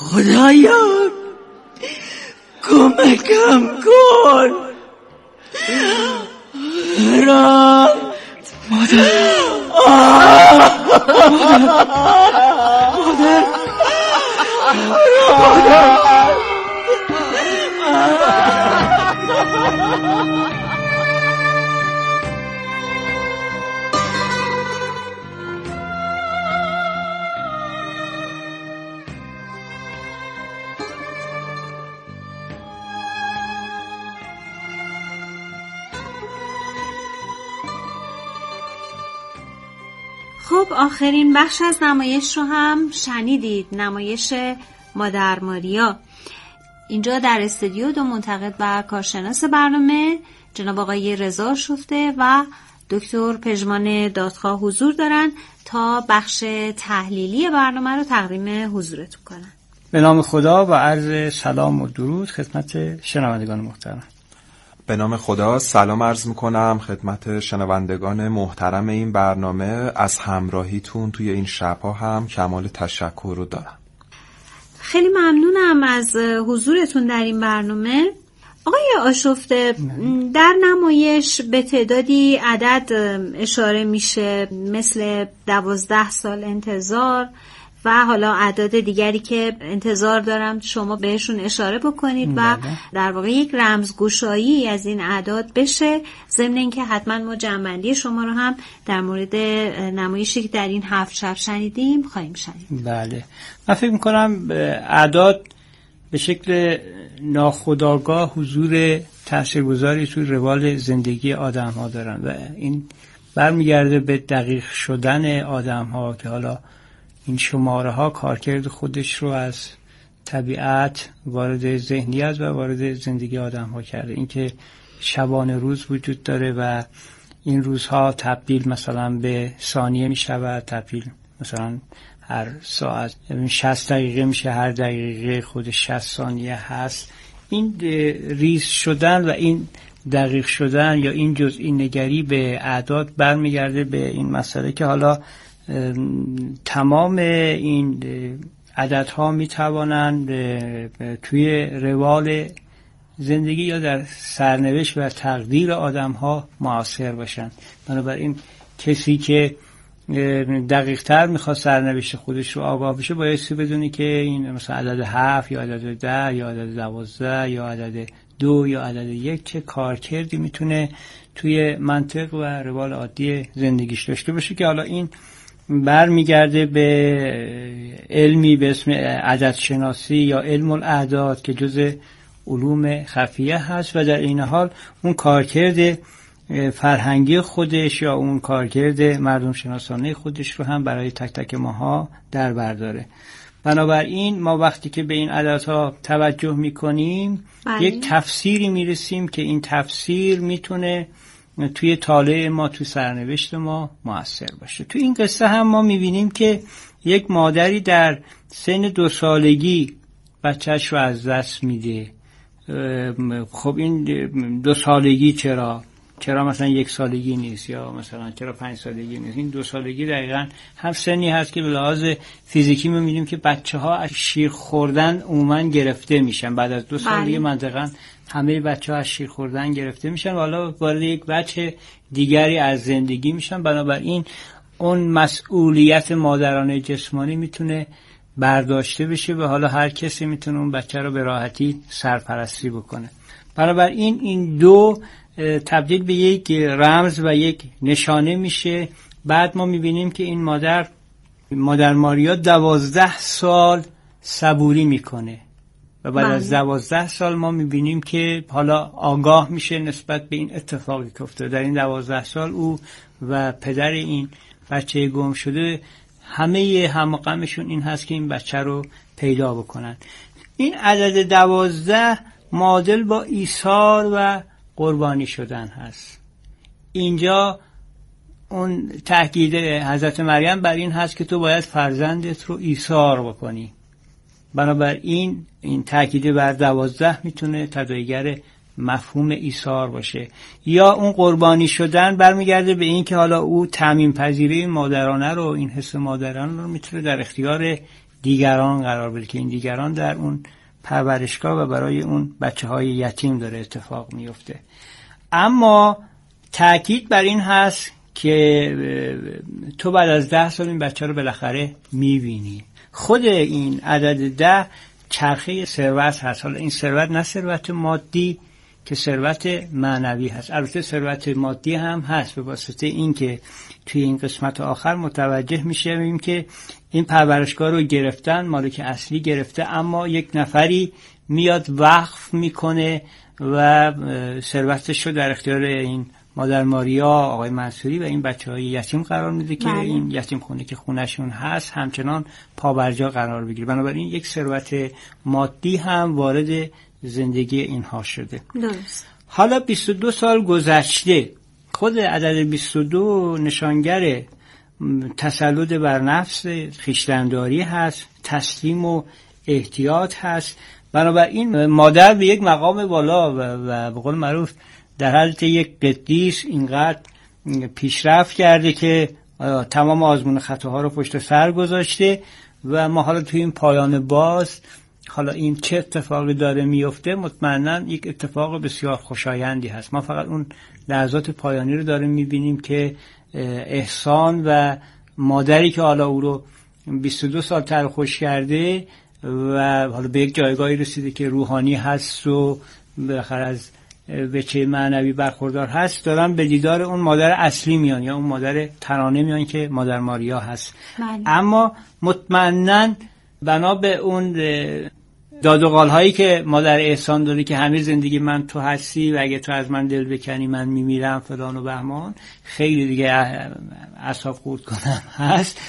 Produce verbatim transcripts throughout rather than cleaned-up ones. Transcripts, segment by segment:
خدایا کمکم کن. را مادر مادر مادر خب آخرین بخش از نمایش رو هم شنیدید، نمایش مادر ماریا. اینجا در استودیو دو منتقد و کارشناس برنامه جناب آقای رضا شفته و دکتر پژمان دادخواه حضور دارن تا بخش تحلیلی برنامه رو تقدیم حضورتون کنن. به نام خدا و عرض سلام و درود خدمت شنوندگان محترم. به نام خدا سلام عرض میکنم خدمت شنوندگان محترم این برنامه. از همراهیتون توی این شب‌ها هم کمال تشکر رو دارم. خیلی ممنونم از حضورتون در این برنامه. آقای آشفته، در نمایش به تعدادی عدد اشاره میشه، مثل دوازده سال انتظار و حالا اعداد دیگری که انتظار دارم شما بهشون اشاره بکنید و در واقع یک رمزگشایی از این اعداد بشه، ضمن اینکه حتما ما جنبندی شما رو هم در مورد نمایشی که در این هفت شب شنیدیم خواهیم شنید. بله، من فکر میکنم اعداد به شکل ناخودآگاه حضور تاثیرگذاری توی روال زندگی آدم ها دارن و این برمیگرده به دقیق شدن آدم ها که حالا این شماره ها کارکرد خودش رو از طبیعت وارد ذهنیت و وارد زندگی آدم ها کرده. اینکه شبانه روز وجود داره و این روزها تبدیل مثلا به ثانیه می شود، تبدیل مثلا هر ساعت شصت دقیقه میشه، هر دقیقه خود شصت ثانیه هست. این ریز شدن و این دقیق شدن یا این جزئی نگری به اعداد برمیگرده به این مسئله که حالا تمام این عددها می توانند توی روال زندگی یا در سرنوشت و تقدیر آدم ها مؤثر باشند. بنابراین کسی که دقیق تر میخواد سرنوشت خودش رو آگاه بشه بایستی بدونی که این مثلا عدد هفت یا عدد ده یا عدد دوازده یا عدد دو یا عدد یک چه کارکردی میتونه توی منطق و روال عادی زندگیش داشته باشه، که حالا این برمیگرده به علمی به اسم عدد شناسی یا علم الاعداد که جزء علوم خفیه هست و در این حال اون کارکرد فرهنگی خودش یا اون کارکرد مردم شناسانه خودش رو هم برای تک تک ماها در بر داره. بنابراین ما وقتی که به این عددها توجه میکنیم بله. یک تفسیری میرسیم که این تفسیر میتونه توی طالع ما، توی سرنوشت ما مؤثر باشه. توی این قصه هم ما میبینیم که یک مادری در سن دو سالگی بچهش رو از دست میده. خب این دو سالگی چرا؟ چرا مثلا یک سالگی نیست یا مثلا چرا پنج سالگی نیست؟ این دو سالگی دقیقاً هم سنی هست که به لحاظ فیزیکی ما می‌بینیم که بچه‌ها از شیر خوردن عموماً گرفته میشن. بعد از دو سالگی منطقاً همه بچه‌ها از شیر خوردن گرفته میشن و حالا وارد یک بچه دیگری از زندگی میشن. بنابراین اون مسئولیت مادرانه جسمانی میتونه برداشته بشه و حالا هر کسی میتونه اون بچه رو به راحتی سرپرستی بکنه. بنابراین این دو تبدیل به یک رمز و یک نشانه میشه. بعد ما میبینیم که این مادر مادر ماریا دوازده سال صبوری میکنه و بعد از دوازده سال ما میبینیم که حالا آگاه میشه نسبت به این اتفاقی که افتاده. در این دوازده سال او و پدر این بچه گم شده همه همغمشون این هست که این بچه رو پیدا بکنن. این عدد دوازده معادل با ایثار و قربانی شدن هست. اینجا اون تاکید حضرت مریم بر این هست که تو باید فرزندت رو ایثار بکنی. بنابراین این تاکید بر دوازده میتونه تداعیگر مفهوم ایثار باشه. یا اون قربانی شدن برمیگرده به این که حالا او تعمیم پذیری مادرانه رو، این حس مادرانه رو میتونه در اختیار دیگران قرار بده که این دیگران در اون پرورشگاه و برای اون بچه های یتیم داره اتفاق میفته. اما تأکید بر این هست که تو بعد از ده سال این بچه رو بالاخره میبینی. خود این عدد ده چرخه ثروت هست. حالا این ثروت نه ثروت مادی که ثروت معنوی هست. البته ثروت مادی هم هست به واسطه این که توی این قسمت آخر متوجه میشیم که این پرورشگاه رو گرفتن، مالک اصلی گرفته، اما یک نفری میاد وقف میکنه و ثروتش رو در اختیار این مادر ماریا، آقای منصوری و این بچه‌های یتیم قرار میده که بله. این یتیم خونه که خونهشون هست همچنان پابرجا قرار بگیره. بنابراین یک ثروت مادی هم وارد زندگی اینها شده. درست. حالا بیست و دو سال گذشته، خود عدد بیست و دو نشانگر تسلط بر نفس، خویشتن‌داری هست، تسلیم و احتیاط هست. بنابراین مادر به یک مقام بالا و, و به قول معروف در حالت یک قدیس اینقدر پیشرفت کرده که تمام آزمون خطاها رو پشت سر گذاشته و ما حالا توی این پایان باز حالا این چه اتفاقی داره میفته، مطمئنا یک اتفاق بسیار خوشایندی هست. ما فقط اون لحظات پایانی رو داریم میبینیم که احسان و مادری که حالا او رو بیست و دو سال تر خوش کرده و حالا به یک جایگاهی رسیده که روحانی هست و بالاخره از وجه معنوی برخوردار هست، دارن به دیدار اون مادر اصلی میان یا اون مادر ترانه میان که مادر ماریا هست. بله. اما مطمئناً بنا به اون داد و قال هایی که مادر احسان داره که همه زندگی من تو هستی و اگه تو از من دل بکنی من میمیرم فلان و بهمان، خیلی دیگه اعصاب خورد کنم هست،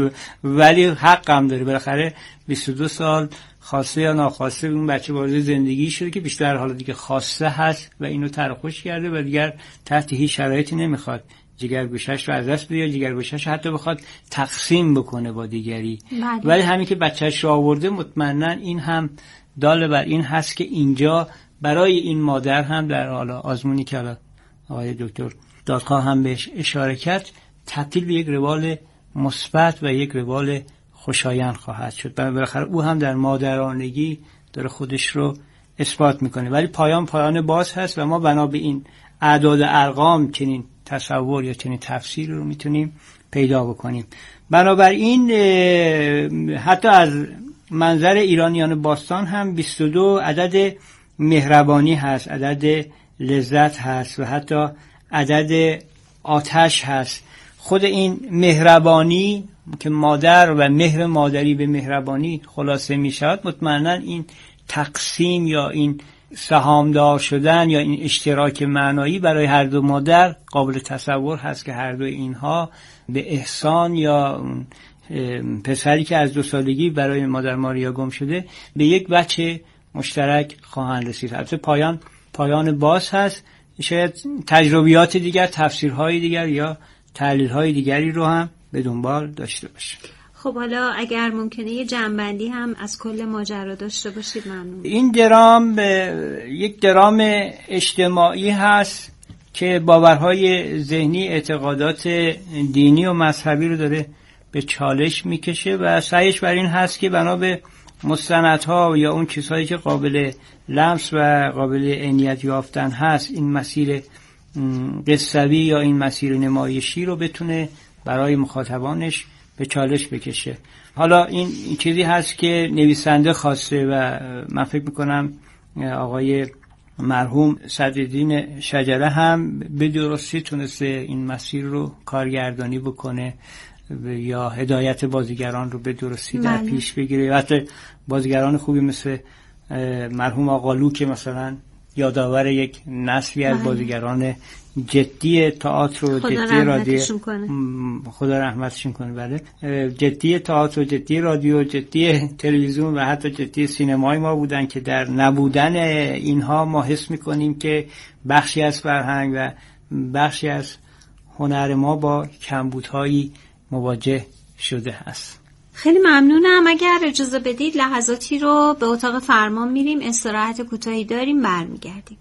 ولی حقم داره. بالاخره بیست و دو سال خواسته یا ناخواسته اون بچه وارد زندگی شده که بیشتر حالا دیگه خواسته هست و اینو ترخوش کرده و دیگر تحت هیچ شرایطی نمیخواد جگرگوشش رو از دست بده یا جگرگوشش حتی بخواد تقسیم بکنه با دیگری. بله. ولی همین که بچهش رو آورده مطمئنا این هم دال بر این هست که اینجا برای این مادر هم در حالا آزمونی که حالا آقای دکتر دادخواه هم بهش اشاره کرد تبدیل به یک روال مثبت و یک روال خوشایند خواهد شد. بالاخره او هم در مادرانگی داره خودش رو اثبات میکنه. ولی پایان پایان باز هست و ما بنا به این اعداد ارقام چنین تصور یا چنین تفسیر رو میتونیم پیدا بکنیم. بنابراین حتی از منظر ایرانیان باستان هم بیست و دو عدد مهربانی هست، عدد لذت هست و حتی عدد آتش هست. خود این مهربانی که مادر و مهر مادری به مهربانی خلاصه می شود، مطمئنا این تقسیم یا این سهامدار شدن یا این اشتراک معنایی برای هر دو مادر قابل تصور هست که هر دو اینها به احسان یا پسری که از دو سالگی برای مادر ماریا گم شده به یک بچه مشترک خواهند رسید. البته پایان پایان باز هست، شاید تجربیات دیگر، تفسیرهای دیگر یا تحلیل‌های دیگری رو هم به دنبال داشته باشه. خب حالا اگر ممکنه یه جنبندی هم از کل ماجرا داشته باشید ممنون. این درام یک درام اجتماعی هست که باورهای ذهنی، اعتقادات دینی و مذهبی رو داره به چالش میکشه و سعیش بر این هست که بنا به مستندها یا اون چیزهایی که قابل لمس و قابل عینیت یافتن هست این مسیر قصوی یا این مسیر نمایشی رو بتونه برای مخاطبانش به چالش بکشه. حالا این چیزی هست که نویسنده خواسته و من فکر میکنم آقای مرحوم صدرالدین شجره هم به درستی تونسته این مسیر رو کارگردانی بکنه یا هدایت بازیگران رو به درستی در بله. پیش بگیره. حتی بازیگران خوبی مثل مرحوم آقالو که مثلا یادآور یک نسلی از بازیگران جدی تئاتر و جدی رادیو، خدا رحمتشون کنه، بله، جدی تئاتر و جدی رادیو، جدی تلویزیون و حتی جدی سینمای ما بودن که در نبودن اینها ما حس میکنیم که بخشی از فرهنگ و بخشی از هنر ما با کمبودهایی مواجه شده است. خیلی ممنونم. اگر اجازه بدید لحظاتی رو به اتاق فرمان میریم، استراحت کوتاهی داریم، برمیگردیم.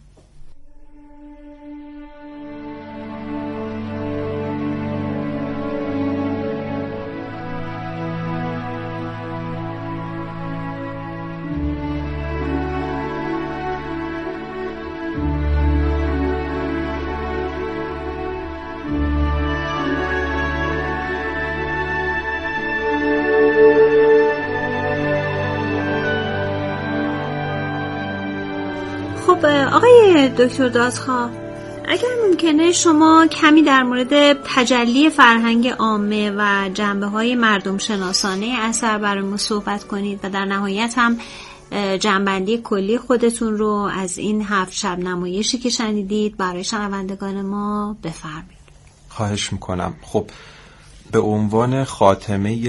خب آقای دکتر دادخواه، اگر ممکنه شما کمی در مورد تجلی فرهنگ عامه و جنبه‌های مردم شناسانه اثر برای ما صحبت کنید و در نهایت هم جنبندی کلی خودتون رو از این هفت شب نمایشی که شنیدید برای شنوندگان ما بفرمایید. خواهش میکنم. خب به عنوان خاتمه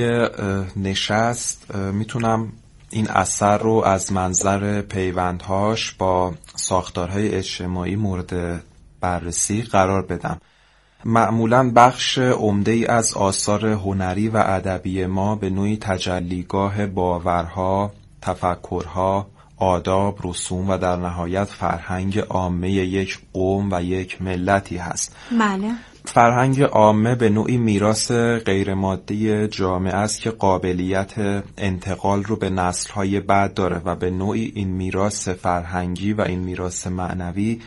نشست میتونم این اثر رو از منظر پیوندهاش با ساختارهای اجتماعی مورد بررسی قرار بدم. معمولاً بخش عمده‌ای از آثار هنری و ادبی ما به نوعی تجلیگاه باورها، تفکرها، آداب، رسوم و در نهایت فرهنگ عامه یک قوم و یک ملتی هست. بله. فرهنگ عامه به نوعی میراث غیرمادی جامعه است که قابلیت انتقال رو به نسل‌های بعد داره و به نوعی این میراث فرهنگی و این میراث معنوی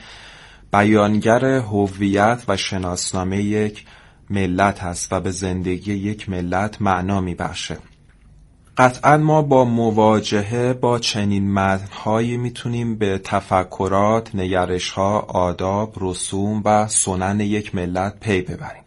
بیانگر هویت و شناسنامه یک ملت هست و به زندگی یک ملت معنا میبخشه. قطعا ما با مواجهه با چنین متن‌هایی میتونیم به تفکرات، نگرش‌ها، آداب، رسوم و سنن یک ملت پی ببریم.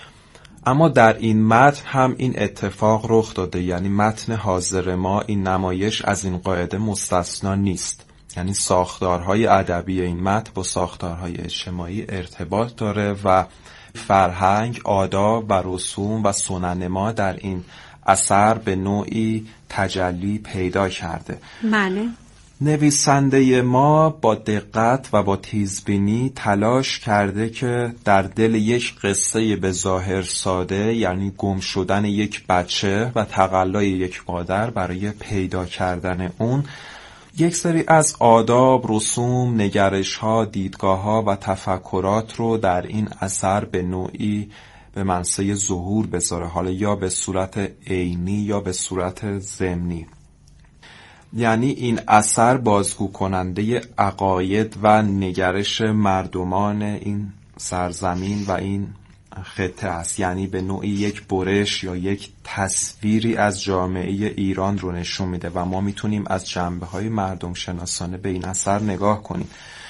اما در این متن هم این اتفاق رخ داده، یعنی متن حاضر ما، این نمایش از این قاعده مستثنا نیست. یعنی ساختارهای ادبی این متن با ساختارهای اجتماعی ارتباط داره و فرهنگ، آداب و رسوم و سنن ما در این اثر به نوعی تجلی پیدا کرده. بله. نویسنده ما با دقت و با تیزبینی تلاش کرده که در دل یک قصه به ظاهر ساده، یعنی گم شدن یک بچه و تقلای یک مادر، برای پیدا کردن اون یک سری از آداب، رسوم، نگرش‌ها، دیدگاه‌ها و تفکرات رو در این اثر به نوعی به منصه ظهور بذاره، حالا یا به صورت عینی یا به صورت ضمنی. یعنی این اثر بازگو کننده عقاید و نگرش مردمان این سرزمین و این خطه است. یعنی به نوعی یک برش یا یک تصویری از جامعه ایران رو نشون میده و ما میتونیم از جنبه‌های مردم شناسانه به این اثر نگاه کنیم.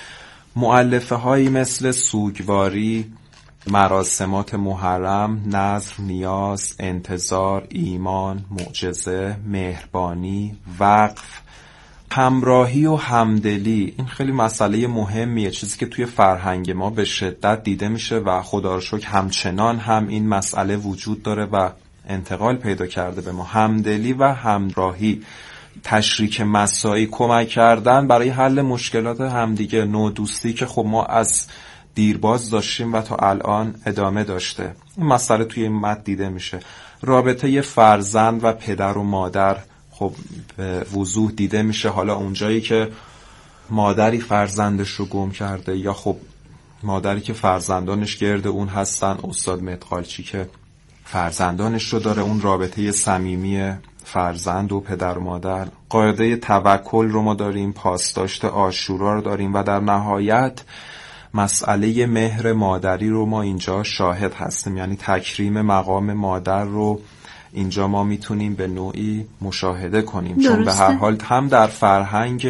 مؤلفه هایی مثل سوگواری، مراسمات محرم، نذر، نیاز، انتظار، ایمان، معجزه، مهربانی، وقف، همراهی و همدلی، این خیلی مسئله مهمیه، چیزی که توی فرهنگ ما به شدت دیده میشه و خدا رو شکر همچنان هم این مسئله وجود داره و انتقال پیدا کرده به ما. همدلی و همراهی، تشریک مساعی، کمک کردن برای حل مشکلات همدیگه، نوع دوستی که خب ما از دیرباز داشتیم و تا الان ادامه داشته. این مسئله توی این متن دیده میشه. رابطه فرزند و پدر و مادر خب به وضوح دیده میشه، حالا اونجایی که مادری فرزندش رو گم کرده یا خب مادری که فرزندانش گرد اون هستن، استاد مدغالچی که فرزندانش رو داره، اون رابطه صمیمی فرزند و پدر و مادر. قاعده توکل رو ما داریم، پاسداشت عاشورا رو داریم و در نهایت مسئله مهر مادری رو ما اینجا شاهد هستیم. یعنی تکریم مقام مادر رو اینجا ما میتونیم به نوعی مشاهده کنیم. درسته. چون به هر حال هم در فرهنگ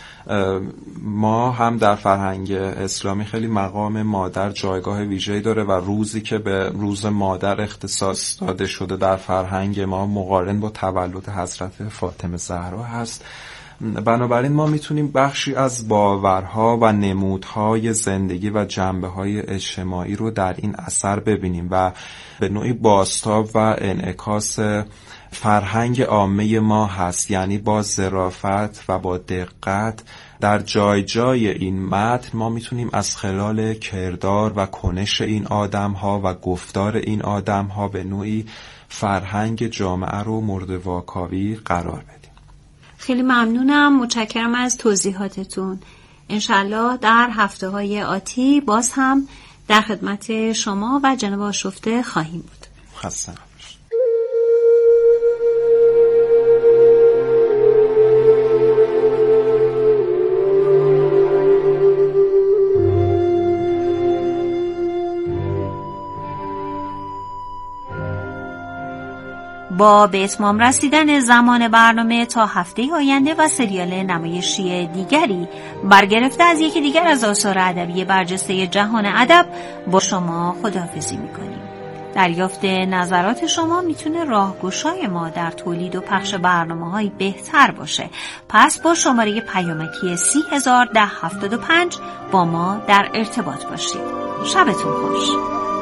ما هم در فرهنگ اسلامی خیلی مقام مادر جایگاه ویژه‌ای داره و روزی که به روز مادر اختصاص داده شده در فرهنگ ما مقارن با تولد حضرت فاطمه زهرا هست. بنابراین ما میتونیم بخشی از باورها و نمودهای زندگی و جنبه‌های اجتماعی رو در این اثر ببینیم و به نوعی بازتاب و انعکاس فرهنگ عامه ما هست. یعنی با ظرافت و با دقت در جای جای این متن ما میتونیم از خلال کردار و کنش این آدم‌ها و گفتار این آدم‌ها به نوعی فرهنگ جامعه رو مورد واکاوی قرار بدیم. خیلی ممنونم، متشکرم از توضیحاتتون. انشالله در هفته های آتی باز هم در خدمت شما و جناب آشفته خواهیم بود. خسته نباشید. با به اتمام رسیدن زمان برنامه تا هفته آینده و سریال نمایشی دیگری برگرفته از یکی دیگر از آثار ادبی برجسته جهان ادب با شما خداحافظی می‌کنیم. دریافت نظرات شما میتونه راهگشای ما در تولید و پخش برنامه‌های بهتر باشه. پس با شماره پیامکی سی هزار ده هفتاد و پنج با ما در ارتباط باشید. شبتون خوش.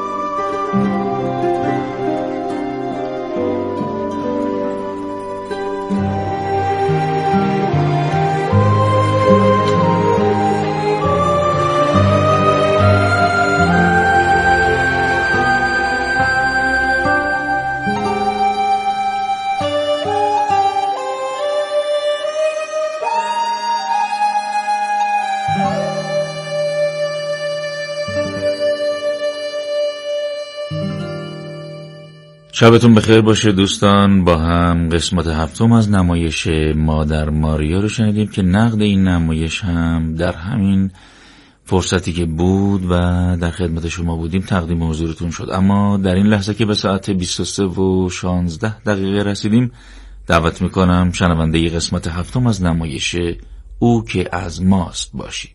شبتون بخیر باشه دوستان. با هم قسمت هفتم از نمایش مادر ماریا رو شنیدیم که نقد این نمایش هم در همین فرصتی که بود و در خدمت شما بودیم تقدیم حضورتون شد. اما در این لحظه که به ساعت بیست و سه و شانزده دقیقه رسیدیم، دعوت میکنم شنونده قسمت هفتم از نمایش او که از ماست باشید.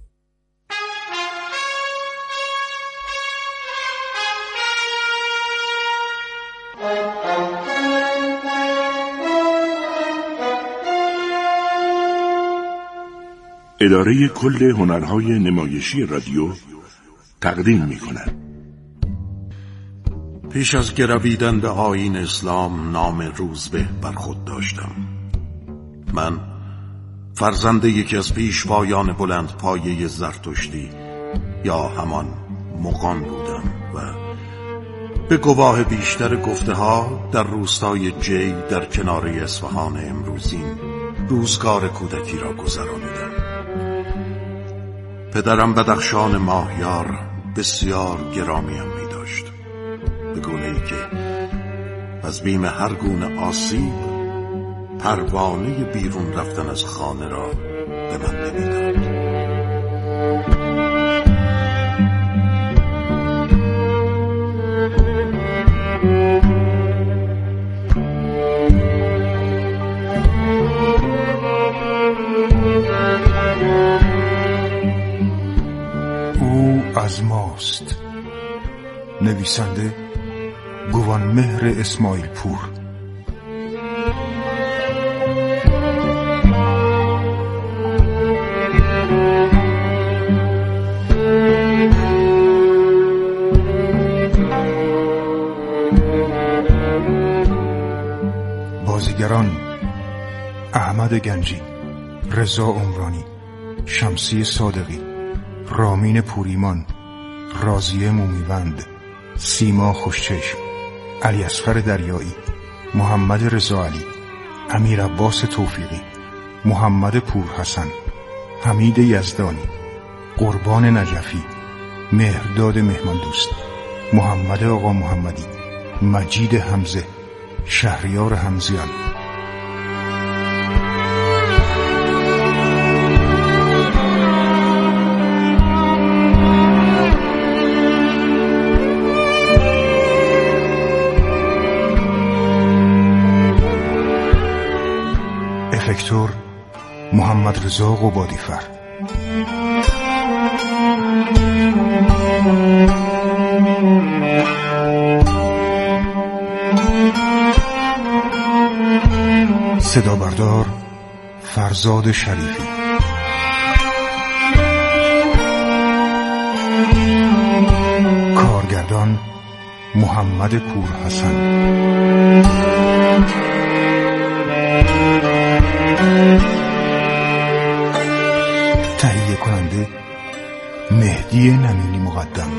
اداره کل هنرهای نمایشی رادیو تقدیم می کند. پیش از گرویدن به آیین اسلام نام روزبه بر خود داشتم. من فرزند یکی از پیشوایان بلند پایه زرتشتی یا همان مغان بودم و به گواه بیشتر گفته ها در روستای جی در کنار اصفهان امروزین روزگار کودکی را گذرانیدم. پدرم بدخشان ماهیار بسیار گرامیم می داشت، به گونه‌ای که از بیم هر گونه آسیب پروانه بیرون رفتن از خانه را به من نمی‌داد. از ماست. نویسنده گوانمهر اسماعیل پور. بازیگران: احمد گنجی، رضا عمرانی، شمسی صادقی، رامین پوریمان، راضیه مومیوند، سیما خوشچشم، علی اصغر دریایی، محمد رضا علی، امیر عباس توفیقی، محمد پورحسن، حمید یزدانی، قربان نجفی، مهرداد مهماندوست، محمد آقا محمدی، مجید حمزه، شهریار حمزیان. افکتور: محمد رضا قبادیفر. صدا بردار: فرزاد شریفی. کارگردان: محمد پورحسن. تهیه کننده: مهدی نمینی مقدم.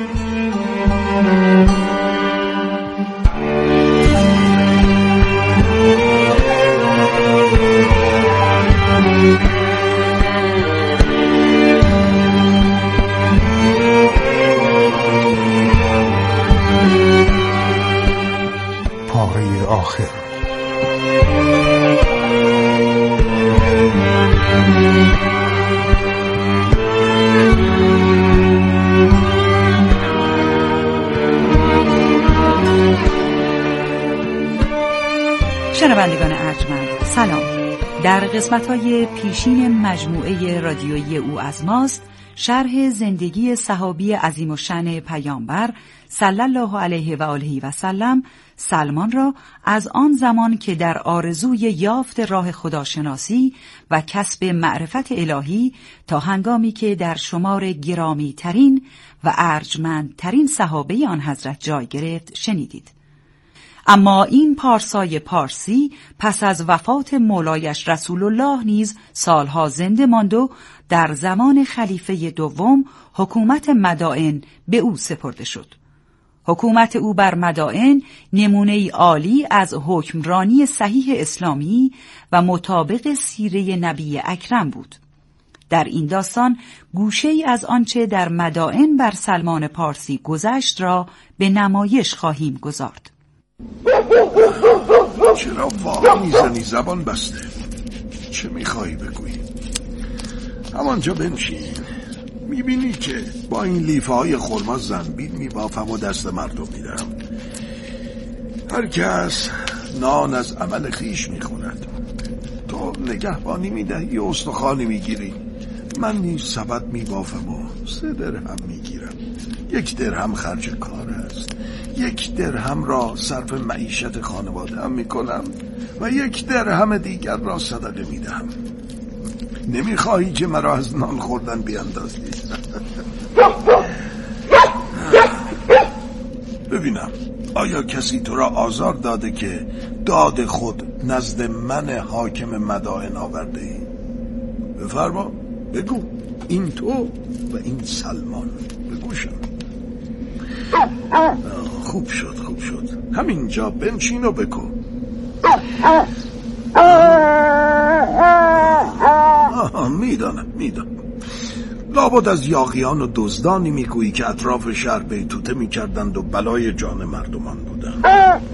پاره آخر. سلام. در قسمت‌های پیشین مجموعه رادیویی او از ماست شرح زندگی صحابی عظیم الشأن پیامبر صلی الله علیه و آله و سلم سلمان را از آن زمان که در آرزوی یافت راه خداشناسی و کسب معرفت الهی تا هنگامی که در شمار گرامی ترین و ارجمند ترین صحابه آن حضرت جای گرفت شنیدید. اما این پارسای پارسی پس از وفات مولایش رسول الله نیز سالها زنده ماند و در زمان خلیفه دوم حکومت مدائن به او سپرده شد. حکومت او بر مدائن نمونه عالی از حکمرانی صحیح اسلامی و مطابق سیره نبی اکرم بود. در این داستان گوشه ای از آنچه در مدائن بر سلمان پارسی گذشت را به نمایش خواهیم گذارد. چرا واقع میزنی زبان بسته؟ چه میخوایی بگویی؟ همانجا بنشین. میبینی که با این لیفه های خرما زنبیل میبافم و دست مردم میدم. هر کس نان از عمل خیش میخوند. تو نگهبانی میدهی و استخوانی میگیری، من نیز سبد میبافم و سه درهم میگیرم. یک درهم خرج کار است، یک درهم را صرف معیشت خانواده هم میکنم و یک درهم دیگر را صدقه میدهم. نمیخواهی که مرا از نان خوردن بیاندازی؟ ببینم آیا کسی تو را آزار داده که داد خود نزد من حاکم مدائن آورده ای؟ بفرما، بگو. این تو و این سلمان. بگوشم. خوب شد خوب شد همینجا بنشین و بگو. میدانم میدانم لابد از یاغیان و دزدانی میگویی که اطراف شهر بیتوته میکردند و بلای جان مردمان بودند.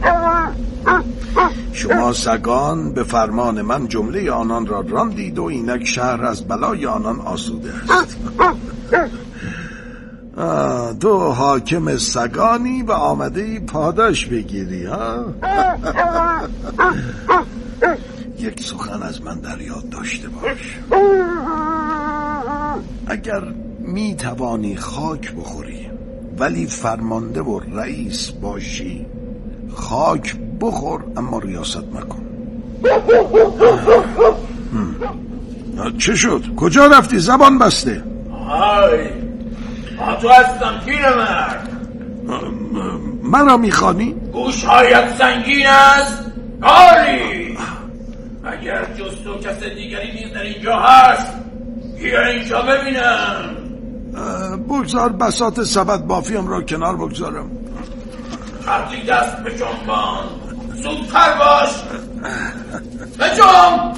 شما سگان به فرمان من جمله آنان را راندید و اینک شهر از بلای آنان آسوده است. تو حاکم سگانی و آمده پاداش بگیری ها؟ یک سخن از من در یاد داشته باش. اگر می توانی خاک بخوری ولی فرمانده و رئیس باشی، خاک بخور اما ریاست مکن. چه شد؟ کجا رفتی زبان بسته؟ های تو هستم پیرمرد. مرا میخوانی؟ گوشهایت سنگین است؟ آری اگر جز تو کس دیگری نیز در اینجا هست بیا اینجا ببینم. بگذار بساط سبد بافیم را کنار بگذارم. خطی دست به جنبان، زودتر باش. بجنب.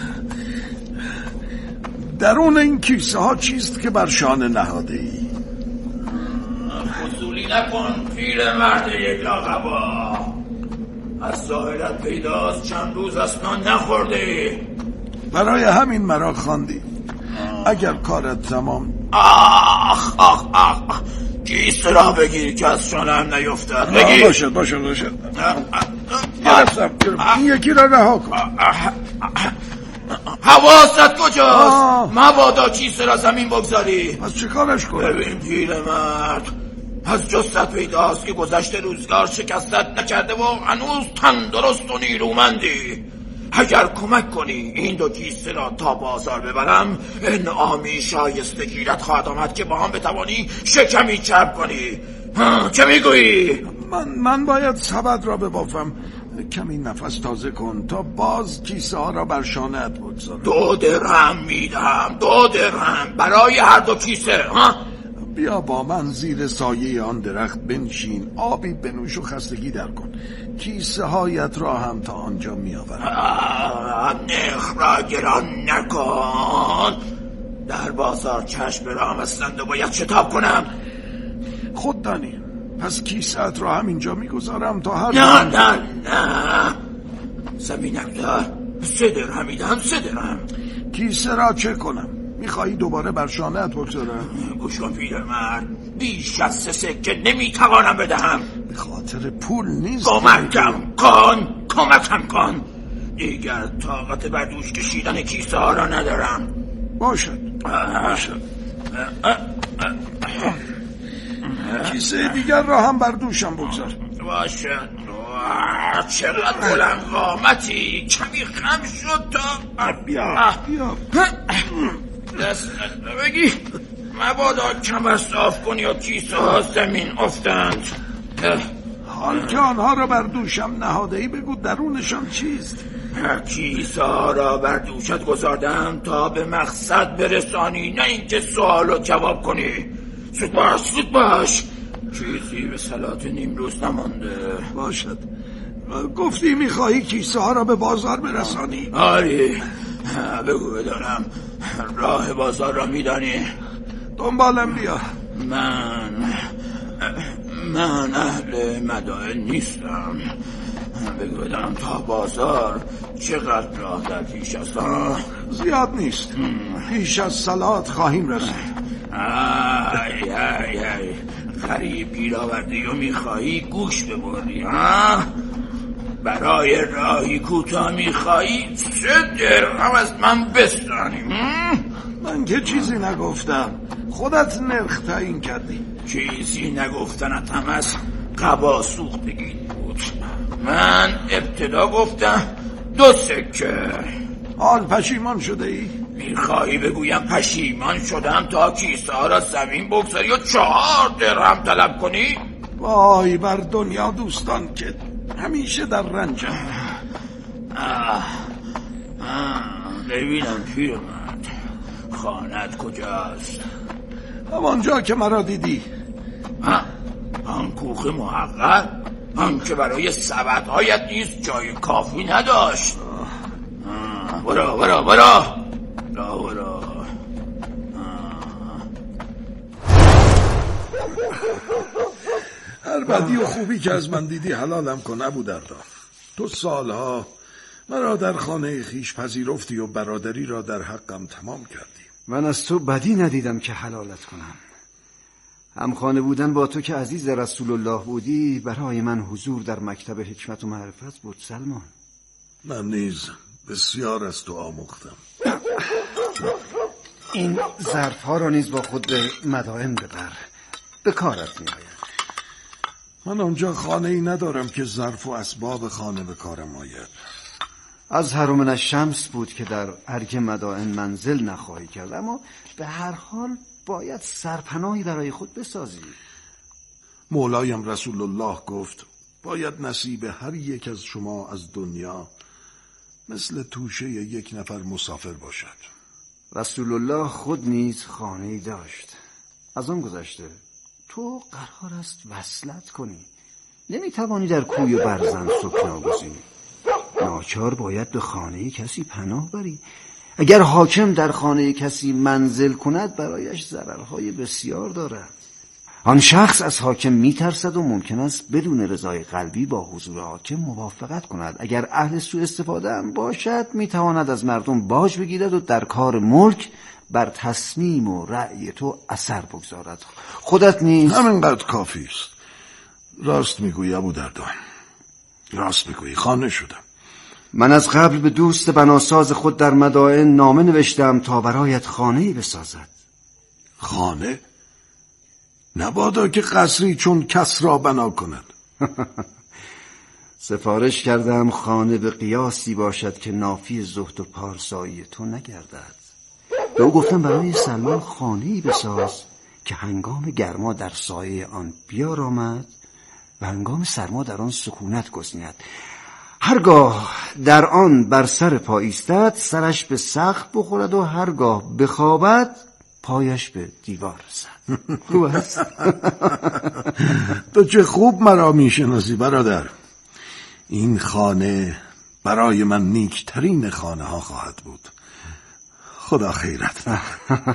درون این کیسه ها چیست که بر شانه نهاده ای؟ فضولی نکن پیر مرد یک لاغبا. از ظاهرت پیداست چند روز است نان نخورده. برای همین مرا خواندی. اگر کارت تمام. آخ آخ آخ کیسه را بگیر که از شانه‌ام نیفتد. بگیر. باشد باشد باشد گرفتم این یکی را رها کن. حواست کجاست؟ مبادا کیسه را زمین بگذاری. از چه کارش کنم؟ ببین پیرمرد، از جثت پیداست که گذشته روزگار شکستت نکرده و هنوز تندرست و نیرومندی. اگر کمک کنی این دو کیسه را تا بازار ببرم، انعامی شایسته گیرت خواهد آمد که با هم بتوانی شکمی چرب کنی. چه میگویی؟ من من باید سبد را ببافم. کمی نفس تازه کن تا باز کیسه ها را بر شانه‌ات بگذارم. دو درهم میدم، دو درهم برای هر دو کیسه. ها؟ بیا با من زیر سایه آن درخت بنشین، آبی بنوش و خستگی در کن. کیسه هایت را هم تا آنجا می آورم. نخ را گران نکن. در بازار چشم رام هستند و باید شتاب کنم. خود دانی. پس کیسه‌ات را همینجا میگذارم تا هر نه نه نه زمینک دار. سه درهم میدم، سه درهم. کیسه را چه کنم؟ میخوایی دوباره بر شانه‌ات بگذارم؟ گوش کن پیرمرد، بیش از سه سکه نمیتوانم بدهم. به خاطر پول نیست. کمکم کن، کمکم کن. دیگر طاقت بر دوش کشیدن کیسه ها را ندارم. باشد باشد. کیسه دیگر را هم بر دوشم بگذار. باشد. چقدر بلند قامتی، کمی خم شد تا بیا بیا دست بگی مبادا کمر صاف کنی و کیسه ها زمین افتند. حال که آنها را بر دوشم نهاده‌ای بگو درونشان چیست؟ کیسه ها را بر دوشت گذاردم تا به مقصد برسانی، نه اینکه سوال و جواب کنی. زود باش زود باش، چیزی به صلات نیمروز نمانده. باشد. گفتی میخواهی کیسه ها را به بازار برسانی؟ آری، بگو بدانم راه بازار را میدانی؟ دنبالم بیا. من من اهل مدائن نیستم. بگو بدانم تا بازار چقدر راه در پیش است؟ زیاد نیست. پیش از صلات خواهیم رسید. ای ای ای غریب گیر آوردی و میخواهی گوش ببری ها؟ برای راهی کوتاه میخواهی سه درهم از من بستانی. من که چیزی نگفتم، خودت نرخ تعیین کردی. چیزی نگفتنت هم از قبا سوختگی بود. من ابتدا گفتم دو سکه. حال پشیمان شده ای؟ میخواهی بگویم پشیمان شدم تا کیسه ها را زمین بگذاری و چهار درهم طلب کنی؟ وای بر دنیا دوستان که همیشه در رنجم. ببینم پیرمرد، خانت کجاست؟ همانجا که مرا دیدی. آن کوخ محقر، آن که برای سبدهایت نیز جای کافی نداشت. برا برا برا برا برا. هر بدی و خوبی که از من دیدی حلالم کن ابو دردا. تو سالها مرا در خانه خیش پذیرفتی و برادری را در حقم تمام کردی. من از تو بدی ندیدم که حلالت کنم. همخانه بودن با تو که عزیز رسول الله بودی برای من حضور در مکتب حکمت و معرفت بود سلمان. من نیز بسیار از تو آموختم. این ظرف ها را نیز با خود به مدائن ببر، به کارت می آید. من آنجا خانه ای ندارم که ظرف و اسباب خانه به کارم آید. از من الشمس بود که در ارگ مدائن منزل نخواهی کرد، اما به هر حال باید سرپناهی برای خود بسازی. مولایم رسول الله گفت باید نصیب هر یک از شما از دنیا مثل توشه یک نفر مسافر باشد. رسول الله خود نیز خانه‌ای داشت. از آن گذشته تو قرار است وصلت کنی، نمیتوانی در کوی و برزن سکنا گزینی. ناچار باید به خانه کسی پناه بری. اگر حاکم در خانه کسی منزل کند برایش ضررهای بسیار دارد. آن شخص از حاکم میترسد و ممکن است بدون رضای قلبی با حضور حاکم موافقت کند. اگر اهل سوء استفاده هم باشد میتواند از مردم باج بگیرد و در کار ملک بر تصمیم و رأی تو اثر بگذارد. خودت نیز همینقدر کافی است. راست میگویی ابو دردا، راست میگویی. خانه شدم. من از قبل به دوست بناساز خود در مدائن نامه نوشتم تا برایت خانه‌ای بسازد. خانه؟ نبادا که قصری چون کسری بنا کند. سفارش کردم خانه به قیاسی باشد که نافی زهد و پارسایی تو نگردد. به او گفتم برای سلمان خانه‌ای بساز که هنگام گرما در سایه آن بیار آمد و هنگام سرما در آن سکونت گزیند. هرگاه در آن بر سر پا ایستد سرش به سقف بخورد و هرگاه بخوابد پایش به دیوار رسد. خوب است؟ تو چه خوب مرا میشناسی برادر. این خانه برای من نیکترین خانه ها خواهد بود. خدا خیرت ده.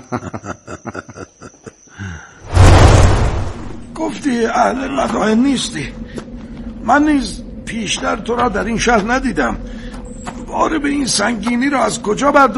گفتی اهل مدائن نیستی. من نیز پیشتر تو را در این شهر ندیدم. بار به این سنگینی را از کجا برداشتی؟